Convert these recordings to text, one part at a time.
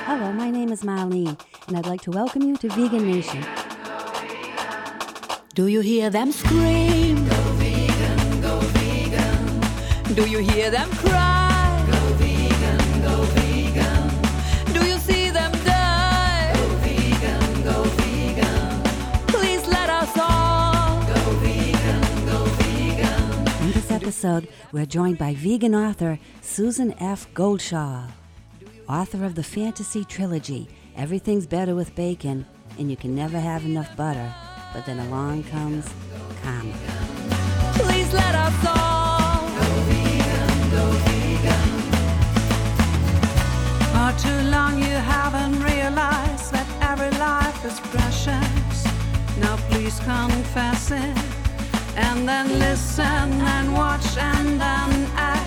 Hello, my name is Marlene, and I'd like to welcome you to Vegan Nation. Do you hear them scream? Go vegan, go vegan. Do you hear them cry? Go vegan, go vegan. Do you see them die? Go vegan, go vegan. Please let us all go vegan, go vegan. In this episode, we're joined by vegan author Susan F. Goldshaw, author of the fantasy trilogy, Everything's Better with Bacon, and You Can Never Have Enough Butter. But then along comes karma. Please let us all go vegan, go vegan. For too long you haven't realized that every life is precious. Now please confess it, and then listen and watch and then act.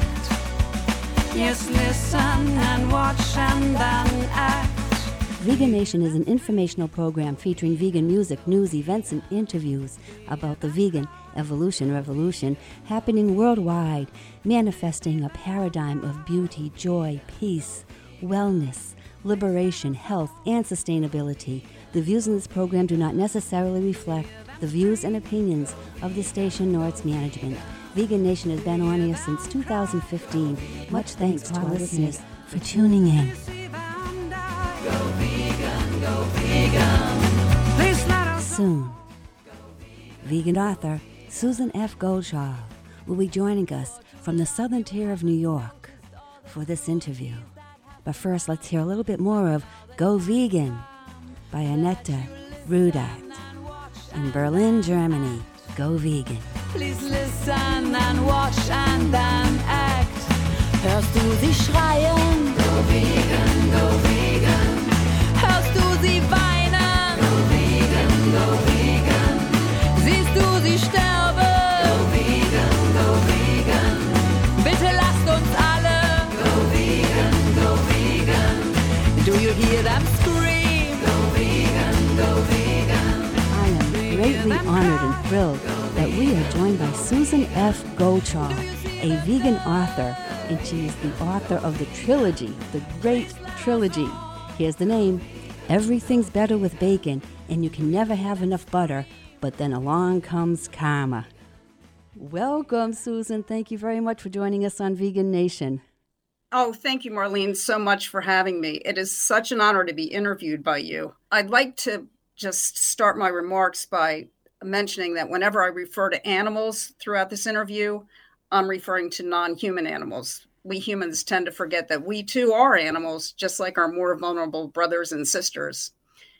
Yes, listen and watch and then act. Vegan Nation is an informational program featuring vegan music, news, events, and interviews about the vegan evolution revolution happening worldwide, manifesting a paradigm of beauty, joy, peace, wellness, liberation, health, and sustainability. The views in this program do not necessarily reflect the views and opinions of the station nor its management. Vegan Nation has been on air since 2015. Much thanks to our listeners for tuning in. Go vegan, go vegan. Please let us Soon, vegan author Susan F. Goldshaw will be joining us from the southern tier of New York for this interview. But first, let's hear a little bit more of Go Vegan by Annette Rudart. In Berlin, Germany, go vegan. Please listen and watch and then act. Hörst du sie schreien? Go vegan, go vegan. Hörst du sie weinen? Go vegan, go vegan. Siehst du sie sterben? Go vegan, go vegan. Bitte lasst uns alle Go vegan, go vegan. Do you hear them scream? Go vegan, go vegan. I am greatly honored and thrilled that we are joined by Susan F. Goldshaw, a vegan author, and she is the author of the trilogy, the great trilogy. Here's the name, Everything's Better with Bacon, and You Can Never Have Enough Butter, but then along comes karma. Welcome, Susan. Thank you very much for joining us on Vegan Nation. Oh, thank you, Marlene, so much for having me. It is such an honor to be interviewed by you. I'd like to just start my remarks by mentioning that whenever I refer to animals throughout this interview, I'm referring to non-human animals. We humans tend to forget that we too are animals, just like our more vulnerable brothers and sisters.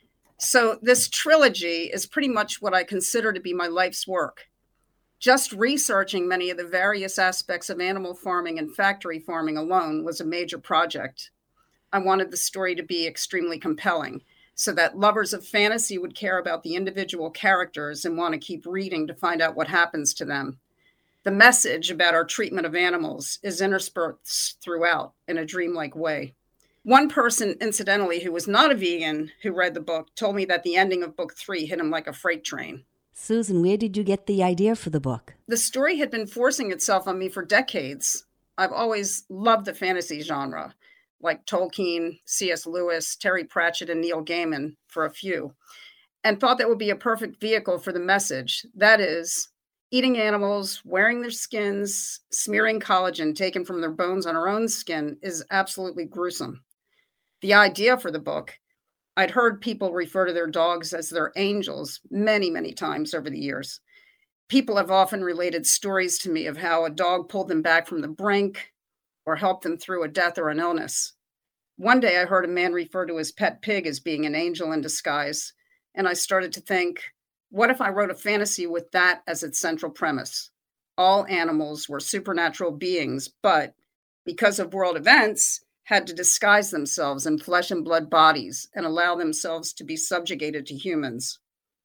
So this trilogy is pretty much what I consider to be my life's work. Just researching many of the various aspects of animal farming and factory farming alone was a major project. I wanted the story to be extremely compelling, so that lovers of fantasy would care about the individual characters and want to keep reading to find out what happens to them. The message about our treatment of animals is interspersed throughout in a dreamlike way. One person, incidentally, who was not a vegan who read the book told me that the ending of book 3 hit him like a freight train. Susan, where did you get the idea for the book? The story had been forcing itself on me for decades. I've always loved the fantasy genre, like Tolkien, C.S. Lewis, Terry Pratchett, and Neil Gaiman, for a few, and thought that would be a perfect vehicle for the message. That is, eating animals, wearing their skins, smearing collagen taken from their bones on our own skin is absolutely gruesome. The idea for the book, I'd heard people refer to their dogs as their angels many, many times over the years. People have often related stories to me of how a dog pulled them back from the brink or helped them through a death or an illness. One day I heard a man refer to his pet pig as being an angel in disguise, and I started to think, what if I wrote a fantasy with that as its central premise? All animals were supernatural beings, but because of world events, had to disguise themselves in flesh and blood bodies and allow themselves to be subjugated to humans.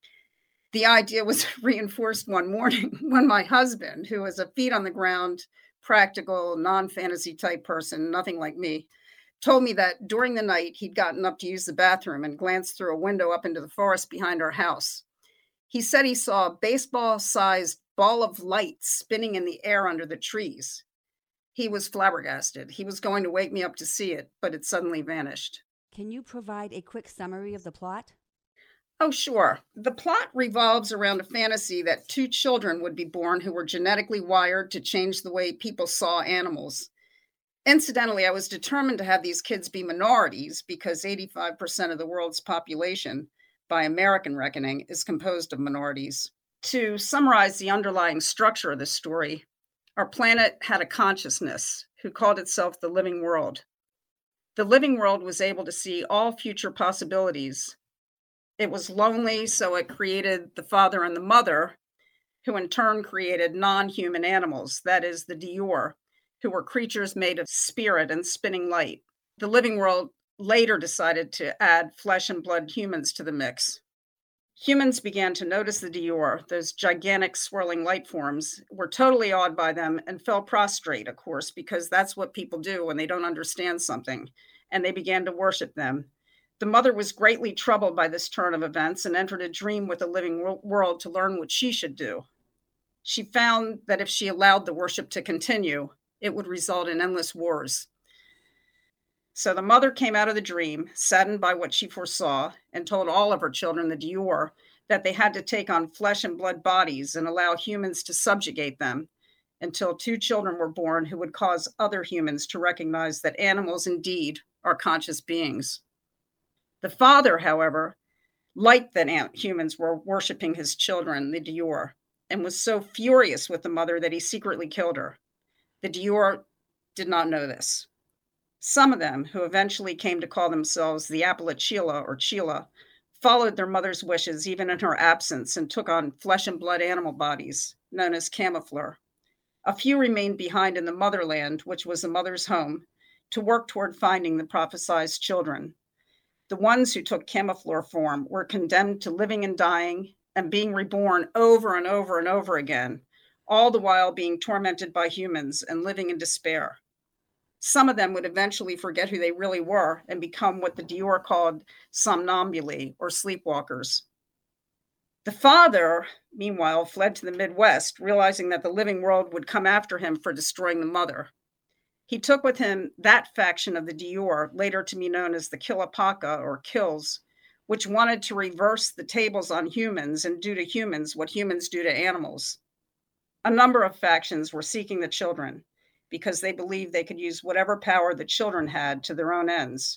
The idea was reinforced one morning when my husband, who is a feet on the ground, practical, non-fantasy type person, nothing like me, told me that during the night he'd gotten up to use the bathroom and glanced through a window up into the forest behind our house. He said he saw a baseball-sized ball of light spinning in the air under the trees. He was flabbergasted. He was going to wake me up to see it, but it suddenly vanished. Can you provide a quick summary of the plot? Oh, sure. The plot revolves around a fantasy that two children would be born who were genetically wired to change the way people saw animals. Incidentally, I was determined to have these kids be minorities because 85% of the world's population, by American reckoning, is composed of minorities. To summarize the underlying structure of the story, our planet had a consciousness who called itself the living world. The living world was able to see all future possibilities. It was lonely, so it created the father and the mother, who in turn created non-human animals, that is, the Dior, who were creatures made of spirit and spinning light. The living world later decided to add flesh and blood humans to the mix. Humans began to notice the Dior, those gigantic swirling light forms, were totally awed by them and fell prostrate, of course, because that's what people do when they don't understand something, and they began to worship them. The mother was greatly troubled by this turn of events and entered a dream with the living world to learn what she should do. She found that if she allowed the worship to continue, it would result in endless wars. So the mother came out of the dream, saddened by what she foresaw, and told all of her children, the Dior, that they had to take on flesh and blood bodies and allow humans to subjugate them until two children were born who would cause other humans to recognize that animals indeed are conscious beings. The father, however, liked that humans were worshiping his children, the Dior, and was so furious with the mother that he secretly killed her. The Dior did not know this. Some of them, who eventually came to call themselves the Appalachila or Chila, followed their mother's wishes even in her absence and took on flesh and blood animal bodies, known as camoufleur. A few remained behind in the motherland, which was the mother's home, to work toward finding the prophesied children. The ones who took camoufleur form were condemned to living and dying and being reborn over and over and over again, all the while being tormented by humans and living in despair. Some of them would eventually forget who they really were and become what the Dior called somnambuli, or sleepwalkers. The father, meanwhile, fled to the Midwest, realizing that the living world would come after him for destroying the mother. He took with him that faction of the Dior, later to be known as the Kilapaka, or Kills, which wanted to reverse the tables on humans and do to humans what humans do to animals. A number of factions were seeking the children because they believed they could use whatever power the children had to their own ends.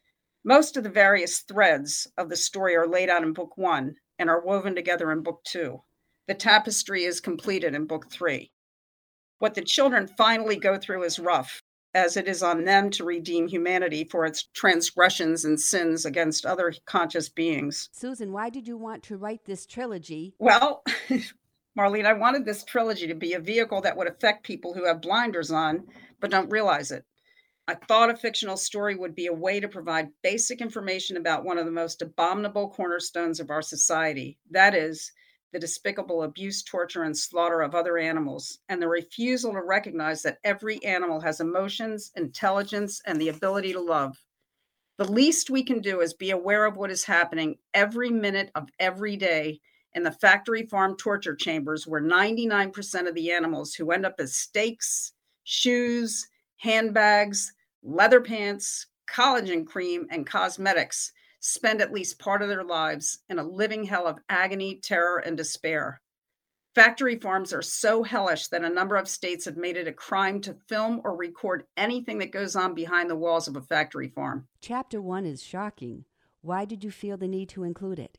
Most of the various threads of the story are laid out in Book 1 and are woven together in Book 2. The tapestry is completed in Book 3. What the children finally go through is rough, as it is on them to redeem humanity for its transgressions and sins against other conscious beings. Susan, why did you want to write this trilogy? Well, Marlene, I wanted this trilogy to be a vehicle that would affect people who have blinders on but don't realize it. I thought a fictional story would be a way to provide basic information about one of the most abominable cornerstones of our society. That is, the despicable abuse, torture, and slaughter of other animals, and the refusal to recognize that every animal has emotions, intelligence, and the ability to love. The least we can do is be aware of what is happening every minute of every day in the factory farm torture chambers, where 99% of the animals who end up as steaks, shoes, handbags, leather pants, collagen cream, and cosmetics spend at least part of their lives in a living hell of agony, terror, and despair. Factory farms are so hellish that a number of states have made it a crime to film or record anything that goes on behind the walls of a factory farm. Chapter 1 is shocking. Why did you feel the need to include it?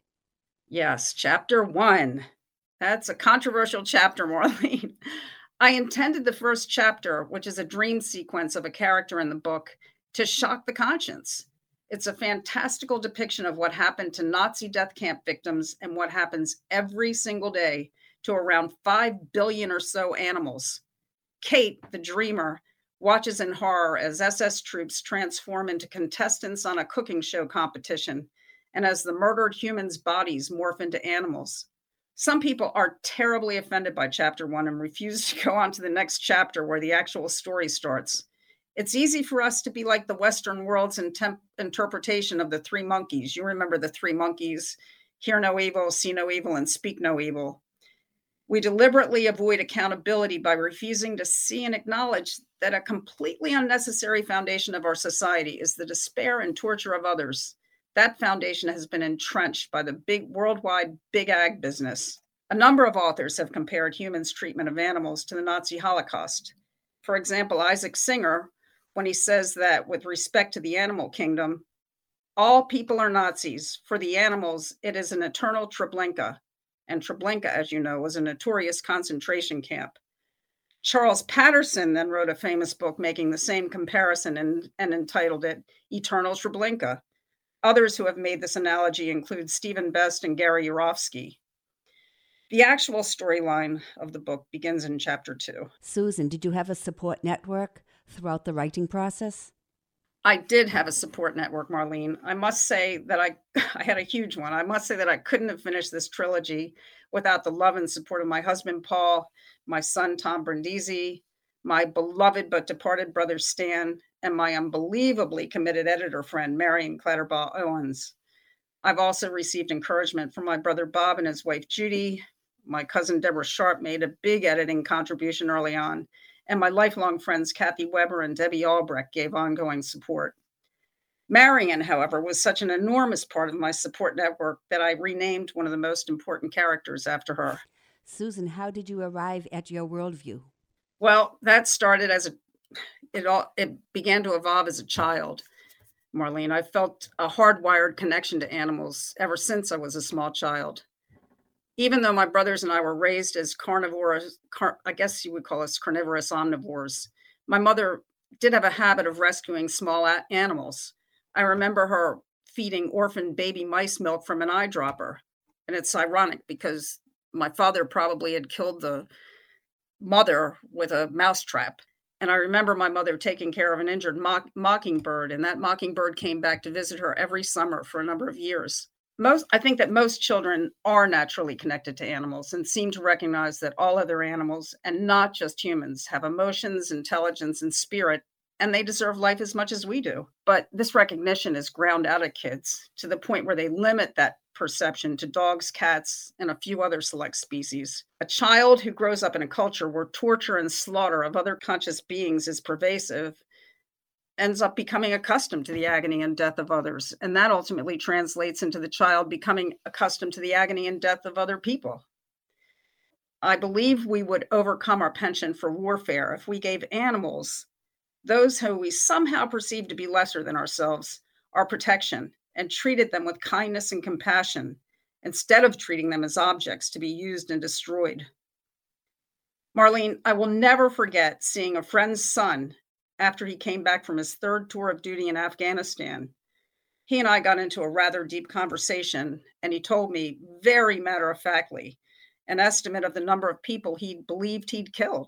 Yes, Chapter 1. That's a controversial chapter, Marlene. I intended the first chapter, which is a dream sequence of a character in the book, to shock the conscience. It's a fantastical depiction of what happened to Nazi death camp victims and what happens every single day to around 5 billion or so animals. Kate, the dreamer, watches in horror as SS troops transform into contestants on a cooking show competition and as the murdered humans' bodies morph into animals. Some people are terribly offended by Chapter 1 and refuse to go on to the next chapter where the actual story starts. It's easy for us to be like the Western world's interpretation of the three monkeys. You remember the three monkeys: hear no evil, see no evil, and speak no evil. We deliberately avoid accountability by refusing to see and acknowledge that a completely unnecessary foundation of our society is the despair and torture of others. That foundation has been entrenched by the big worldwide big ag business. A number of authors have compared humans' treatment of animals to the Nazi Holocaust. For example, Isaac Singer, when he says that with respect to the animal kingdom, all people are Nazis. For the animals, it is an eternal Treblinka. And Treblinka, as you know, was a notorious concentration camp. Charles Patterson then wrote a famous book making the same comparison and entitled it Eternal Treblinka. Others who have made this analogy include Stephen Best and Gary Yourofsky. The actual storyline of the book begins in chapter 2. Susan, did you have a support network throughout the writing process? I did have a support network, Marlene. I must say that I had a huge one. I must say that I couldn't have finished this trilogy without the love and support of my husband, Paul, my son, Tom Brindisi, my beloved but departed brother, Stan, and my unbelievably committed editor friend, Marion Clatterbaugh Owens. I've also received encouragement from my brother, Bob, and his wife, Judy. My cousin, Deborah Sharp, made a big editing contribution early on. And my lifelong friends, Kathy Weber and Debbie Albrecht, gave ongoing support. Marion, however, was such an enormous part of my support network that I renamed one of the most important characters after her. Susan, how did you arrive at your worldview? Well, that started it began to evolve as a child, Marlene. I felt a hardwired connection to animals ever since I was a small child. Even though my brothers and I were raised as carnivorous, I guess you would call us carnivorous omnivores, my mother did have a habit of rescuing small animals. I remember her feeding orphan baby mice milk from an eyedropper. And it's ironic because my father probably had killed the mother with a mousetrap. And I remember my mother taking care of an injured mockingbird, and that mockingbird came back to visit her every summer for a number of years. I think that most children are naturally connected to animals and seem to recognize that all other animals, and not just humans, have emotions, intelligence, and spirit, and they deserve life as much as we do. But this recognition is ground out of kids to the point where they limit that perception to dogs, cats, and a few other select species. A child who grows up in a culture where torture and slaughter of other conscious beings is pervasive ends up becoming accustomed to the agony and death of others. And that ultimately translates into the child becoming accustomed to the agony and death of other people. I believe we would overcome our penchant for warfare if we gave animals, those who we somehow perceive to be lesser than ourselves, our protection and treated them with kindness and compassion instead of treating them as objects to be used and destroyed. Marlene, I will never forget seeing a friend's son after he came back from his third tour of duty in Afghanistan. He and I got into a rather deep conversation, and he told me very matter-of-factly an estimate of the number of people he believed he'd killed.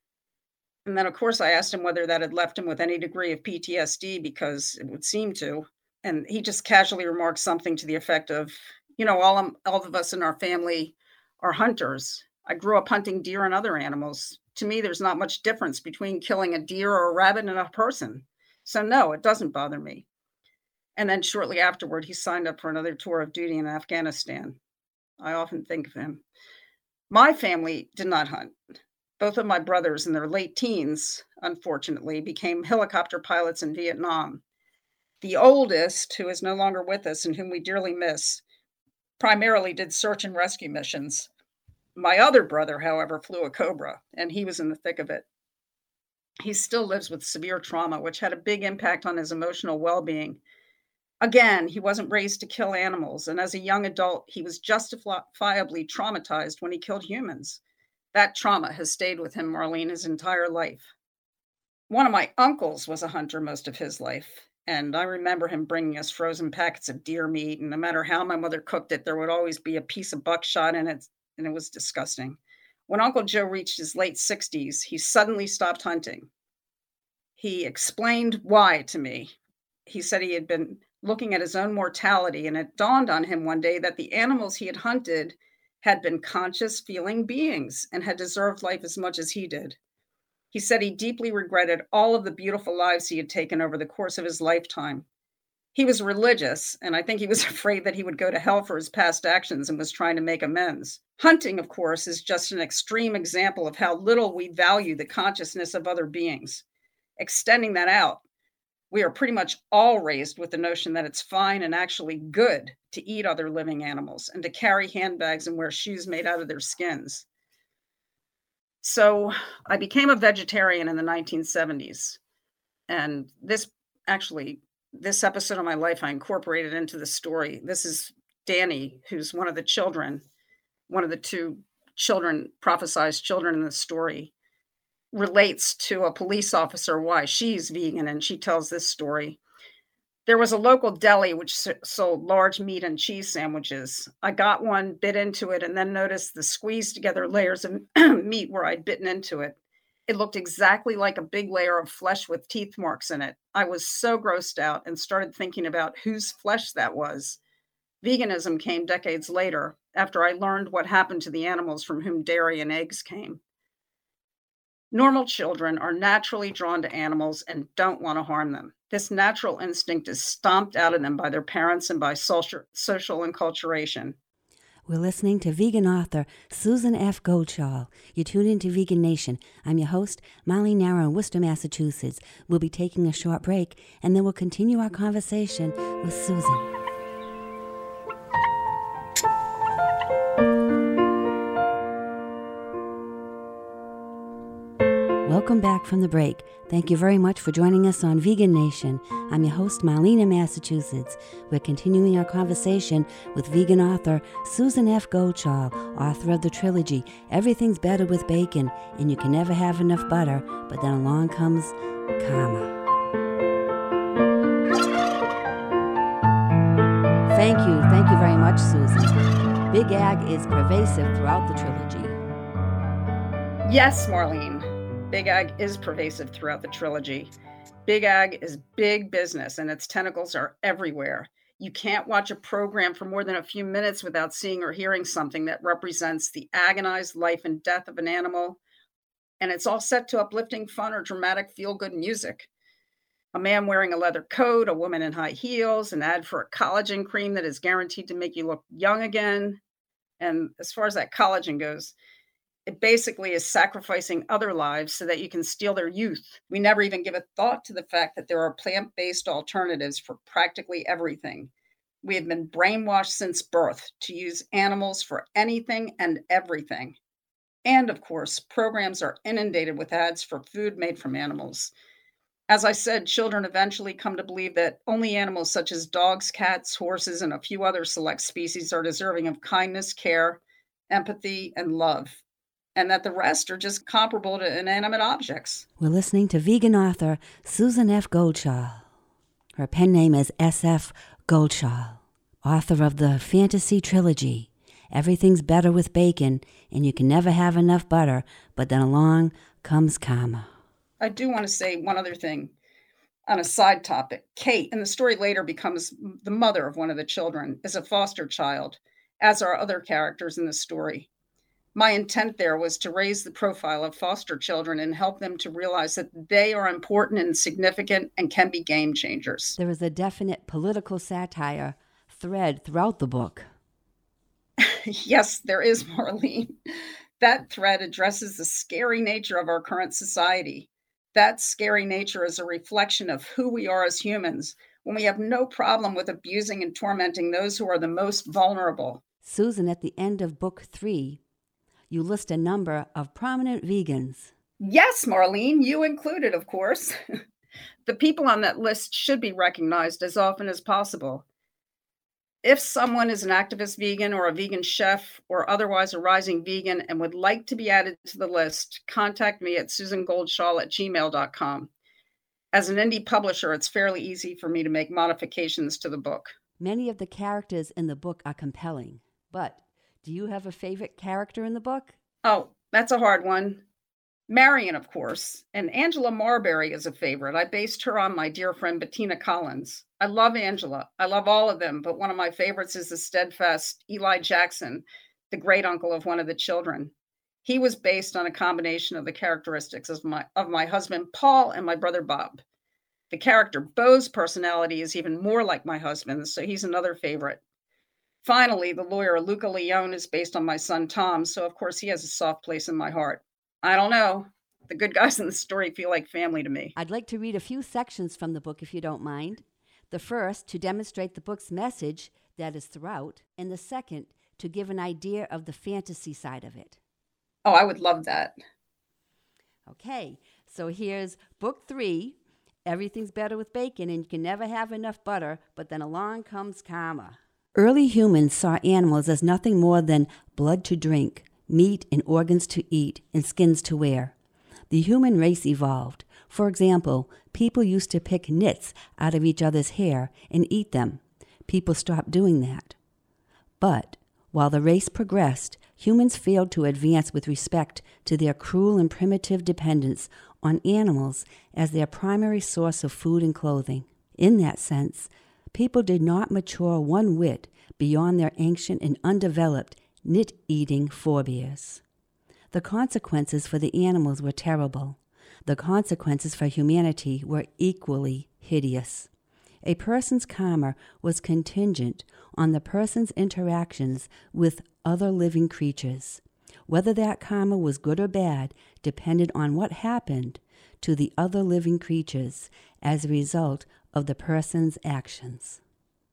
And then, of course, I asked him whether that had left him with any degree of PTSD, because it would seem to. And he just casually remarked something to the effect of, all of us in our family are hunters. I grew up hunting deer and other animals. To me, there's not much difference between killing a deer or a rabbit and a person. So no, it doesn't bother me. And then shortly afterward, he signed up for another tour of duty in Afghanistan. I often think of him. My family did not hunt. Both of my brothers in their late teens, unfortunately, became helicopter pilots in Vietnam. The oldest, who is no longer with us and whom we dearly miss, primarily did search and rescue missions. My other brother, however, flew a Cobra, and he was in the thick of it. He still lives with severe trauma, which had a big impact on his emotional well-being. Again, he wasn't raised to kill animals, and as a young adult, he was justifiably traumatized when he killed humans. That trauma has stayed with him, Marlene, his entire life. One of my uncles was a hunter most of his life, and I remember him bringing us frozen packets of deer meat, and no matter how my mother cooked it, there would always be a piece of buckshot in it, and it was disgusting. When Uncle Joe reached his late 60s, he suddenly stopped hunting. He explained why to me. He said he had been looking at his own mortality, and it dawned on him one day that the animals he had hunted had been conscious, feeling beings and had deserved life as much as he did. He said he deeply regretted all of the beautiful lives he had taken over the course of his lifetime. He was religious, and I think he was afraid that he would go to hell for his past actions and was trying to make amends. Hunting, of course, is just an extreme example of how little we value the consciousness of other beings. Extending that out, we are pretty much all raised with the notion that it's fine and actually good to eat other living animals and to carry handbags and wear shoes made out of their skins. So I became a vegetarian in the 1970s. And this episode of my life, I incorporated into the story. This is Danny, who's one of the two prophesized children in the story, relates to a police officer why she's vegan, and she tells this story. There was a local deli which sold large meat and cheese sandwiches. I got one, bit into it, and then noticed the squeezed together layers of meat where I'd bitten into it. It looked exactly like a big layer of flesh with teeth marks in it. I was so grossed out and started thinking about whose flesh that was. Veganism came decades later, after I learned what happened to the animals from whom dairy and eggs came. Normal children are naturally drawn to animals and don't want to harm them. This natural instinct is stomped out of them by their parents and by social enculturation. We're listening to vegan author Susan F. Goldschall. You tune into Vegan Nation. I'm your host, Molly Narrow in Worcester, Massachusetts. We'll be taking a short break, and then we'll continue our conversation with Susan. Welcome back from the break. Thank you very much for joining us on Vegan Nation. I'm your host, Marlene, Massachusetts. We're continuing our conversation with vegan author Susan F. Goldschall, author of the trilogy Everything's Better with Bacon, and You Can Never Have Enough Butter, but then along comes karma. Thank you very much, Susan. Big Ag is pervasive throughout the trilogy. Yes, Marlene. Big Ag is pervasive throughout the trilogy. Big Ag is big business, and its tentacles are everywhere. You can't watch a program for more than a few minutes without seeing or hearing something that represents the agonized life and death of an animal, and it's all set to uplifting, fun, or dramatic feel-good music. A man wearing a leather coat, a woman in high heels, an ad for a collagen cream that is guaranteed to make you look young again. And as far as that collagen goes, it basically is sacrificing other lives so that you can steal their youth. We never even give a thought to the fact that there are plant-based alternatives for practically everything. We have been brainwashed since birth to use animals for anything and everything. And of course, programs are inundated with ads for food made from animals. As I said, children eventually come to believe that only animals such as dogs, cats, horses, and a few other select species are deserving of kindness, care, empathy, and love, and that the rest are just comparable to inanimate objects. We're listening to vegan author Susan F. Goldschall. Her pen name is S.F. Goldschall, author of the fantasy trilogy, Everything's Better with Bacon, and You Can Never Have Enough Butter, but then along comes karma. I do want to say one other thing on a side topic. Kate, in the story later, becomes the mother of one of the children, is a foster child, as are other characters in the story. My intent there was to raise the profile of foster children and help them to realize that they are important and significant and can be game changers. There is a definite political satire thread throughout the book. Yes, there is, Marlene. That thread addresses the scary nature of our current society. That scary nature is a reflection of who we are as humans when we have no problem with abusing and tormenting those who are the most vulnerable. Susan, at the end of book 3, you list a number of prominent vegans. Yes, Marlene, you included, of course. The people on that list should be recognized as often as possible. If someone is an activist vegan or a vegan chef or otherwise a rising vegan and would like to be added to the list, contact me at susangoldschall@gmail.com. As an indie publisher, it's fairly easy for me to make modifications to the book. Many of the characters in the book are compelling, but do you have a favorite character in the book? Oh, that's a hard one. Marion, of course, and Angela Marbury is a favorite. I based her on my dear friend Bettina Collins. I love Angela. I love all of them, but one of my favorites is the steadfast Eli Jackson, the great uncle of one of the children. He was based on a combination of the characteristics of my husband Paul and my brother Bob. The character Beau's personality is even more like my husband's, so he's another favorite. Finally, the lawyer Luca Leone is based on my son Tom, so of course he has a soft place in my heart. I don't know. The good guys in the story feel like family to me. I'd like to read a few sections from the book if you don't mind. The first, to demonstrate the book's message that is throughout, and the second, to give an idea of the fantasy side of it. Oh, I would love that. Okay, so here's book 3, Everything's Better with Bacon, and you can never have enough butter, but then along comes karma. Early humans saw animals as nothing more than blood to drink, meat and organs to eat, and skins to wear. The human race evolved. For example, people used to pick nits out of each other's hair and eat them. People stopped doing that. But while the race progressed, humans failed to advance with respect to their cruel and primitive dependence on animals as their primary source of food and clothing. In that sense, people did not mature one whit beyond their ancient and undeveloped nit-eating forebears. The consequences for the animals were terrible. The consequences for humanity were equally hideous. A person's karma was contingent on the person's interactions with other living creatures. Whether that karma was good or bad depended on what happened to the other living creatures as a result of the person's actions.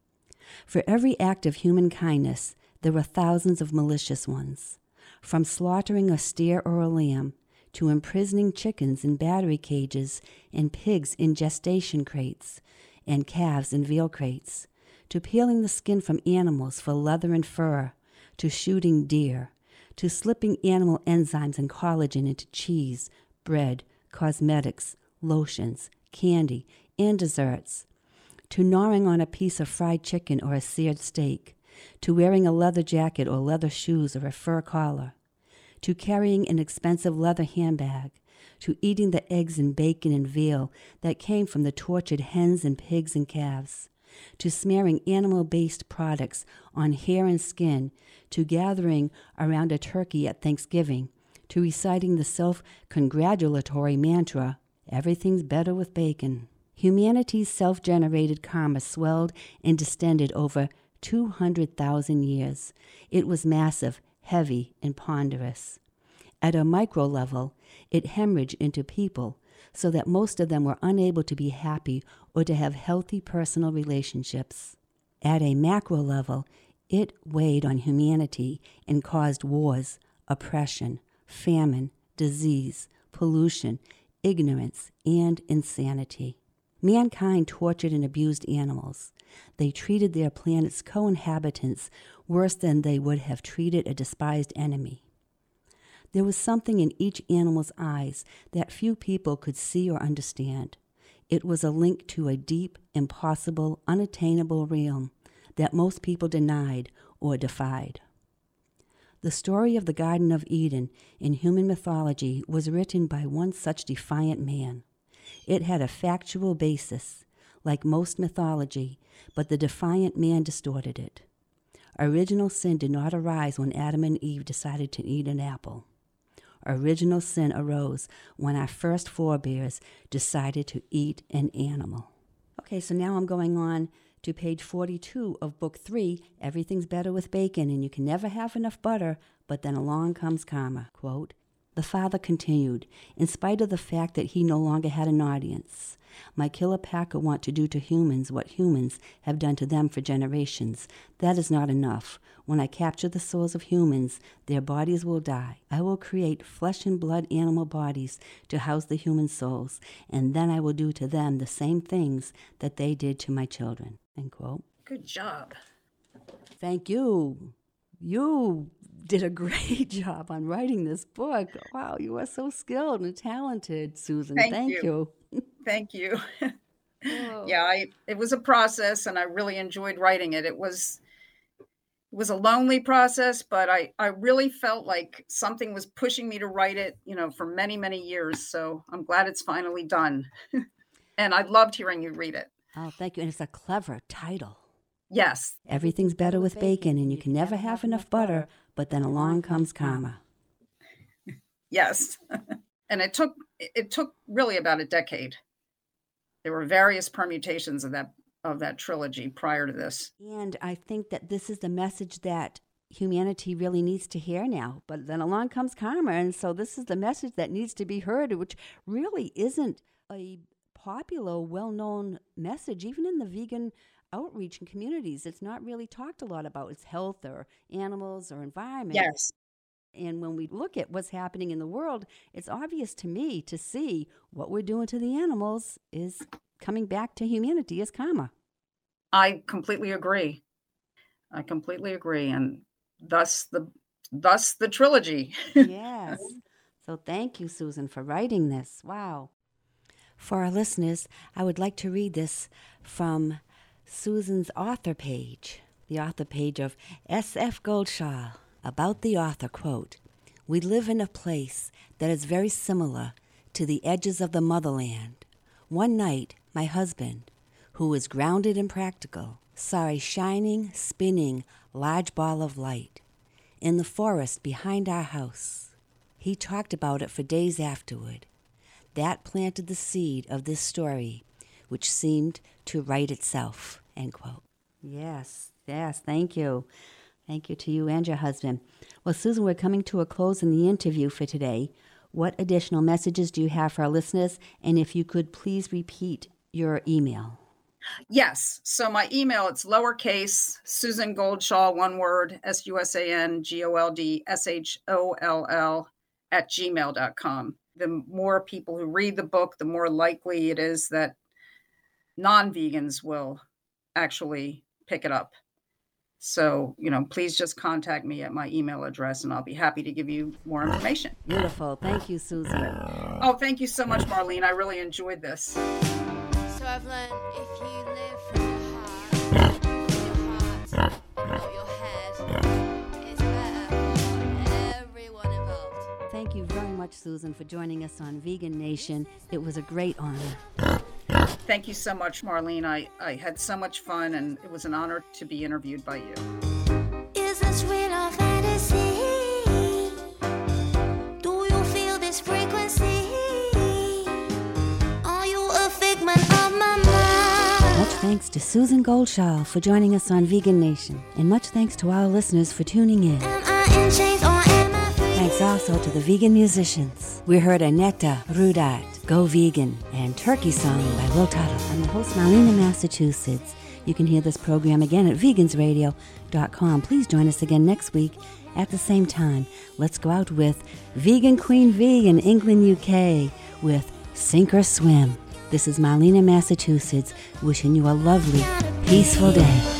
For every act of human kindness, there were thousands of malicious ones. From slaughtering a steer or a lamb, to imprisoning chickens in battery cages and pigs in gestation crates, and calves in veal crates, to peeling the skin from animals for leather and fur, to shooting deer, to slipping animal enzymes and collagen into cheese, bread, cosmetics, lotions, candy, and desserts, to gnawing on a piece of fried chicken or a seared steak, to wearing a leather jacket or leather shoes or a fur collar, to carrying an expensive leather handbag, to eating the eggs and bacon and veal that came from the tortured hens and pigs and calves, to smearing animal-based products on hair and skin, to gathering around a turkey at Thanksgiving, to reciting the self-congratulatory mantra, "Everything's better with bacon." Humanity's self-generated karma swelled and distended over 200,000 years. It was massive, heavy, and ponderous. At a micro level, it hemorrhaged into people so that most of them were unable to be happy or to have healthy personal relationships. At a macro level, it weighed on humanity and caused wars, oppression, famine, disease, pollution, ignorance, and insanity. Mankind tortured and abused animals. They treated their planet's co-inhabitants worse than they would have treated a despised enemy. There was something in each animal's eyes that few people could see or understand. It was a link to a deep, impossible, unattainable realm that most people denied or defied. The story of the Garden of Eden in human mythology was written by one such defiant man. It had a factual basis, like most mythology, but the defiant man distorted it. Original sin did not arise when Adam and Eve decided to eat an apple. Original sin arose when our first forebears decided to eat an animal. Okay, so now I'm going on to page 42 of book 3, Everything's Better with Bacon, and you can never have enough butter, but then along comes karma. Quote, the father continued, in spite of the fact that he no longer had an audience. My killer pack want to do to humans what humans have done to them for generations. That is not enough. When I capture the souls of humans, their bodies will die. I will create flesh and blood animal bodies to house the human souls, and then I will do to them the same things that they did to my children. End quote. Good job. Thank you. You did a great job on writing this book. Wow, you are so skilled and talented, Susan. Thank you. Thank you. Oh. Yeah, it was a process, and I really enjoyed writing it. It was a lonely process, but I really felt like something was pushing me to write it, for many, many years. So I'm glad it's finally done. And I loved hearing you read it. Oh, thank you. And it's a clever title. Yes. Everything's better with bacon, and you can never have enough butter, but then along comes karma. Yes. And it took really about a decade. There were various permutations of that trilogy prior to this. And I think that this is the message that humanity really needs to hear now. But then along comes karma, and so this is the message that needs to be heard, which really isn't a popular, well-known message, even in the vegan outreach and communities. It's not really talked a lot about. It's health or animals or environment. Yes. And when we look at what's happening in the world, it's obvious to me to see what we're doing to the animals is coming back to humanity as karma. I completely agree. And thus the trilogy. Yes. So thank you, Susan, for writing this. Wow. For our listeners, I would like to read this from Susan's author page, the author page of S.F. Goldschall. About the author, quote, "We live in a place that is very similar to the edges of the motherland. One night, my husband, who was grounded and practical, saw a shining, spinning, large ball of light in the forest behind our house. He talked about it for days afterward. That planted the seed of this story, which seemed to write itself," end quote. Yes, thank you. Thank you to you and your husband. Well, Susan, we're coming to a close in the interview for today. What additional messages do you have for our listeners? And if you could please repeat your email. Yes. So my email, it's lowercase, Susan Goldschall, one word, SusanGoldSholl @gmail.com. The more people who read the book, the more likely it is that non-vegans will actually pick it up. So, please just contact me at my email address and I'll be happy to give you more information. Beautiful. Thank you, Susan. Oh, thank you so much, Marlene. I really enjoyed this. So I've learned if you live from your heart and not your head, it's better for everyone involved. Thank you very much, Susan, for joining us on Vegan Nation. It was a great honor. Thank you so much, Marlene. I had so much fun, and it was an honor to be interviewed by you. Is this real or fantasy? Do you feel this frequency? Are you a figment of my mind? Much thanks to Susan Goldschall for joining us on Vegan Nation. And much thanks to our listeners for tuning in. Am I in chains or am I free? Thanks also to the vegan musicians. We heard Annetta Rudat, Go Vegan, and Turkey Song by Will Tuttle. I'm the host, Marlena, Massachusetts. You can hear this program again at vegansradio.com. Please join us again next week at the same time. Let's go out with Vegan Queen V in England, UK with Sink or Swim. This is Marlena, Massachusetts, wishing you a lovely, peaceful day.